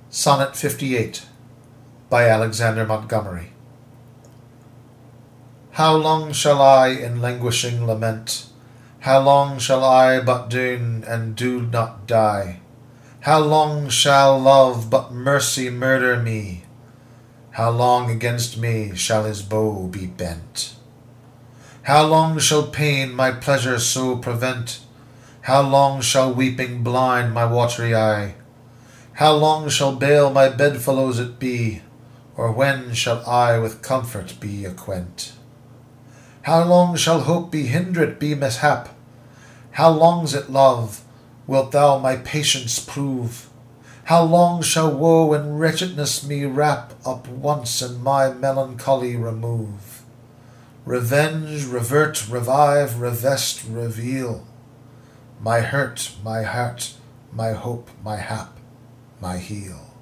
Sonnet 58 by Alexander Montgomery. How long shall I in languishing lament? How long shall I but doon and do not die? How long shall love but mercy murder me? How long against me shall his bow be bent? How long shall pain my pleasure so prevent? How long shall weeping blind my watery eye? How long shall bale my bedfellows it be? Or when shall I with comfort be acquaint? How long shall hope be hindred be mishap? How long's it love? Wilt thou my patience prove? How long shall woe and wretchedness me wrap up once and my melancholy remove? Revenge, revert, revive, revest, reveal my hurt, my heart, my hope, my hap, my heel.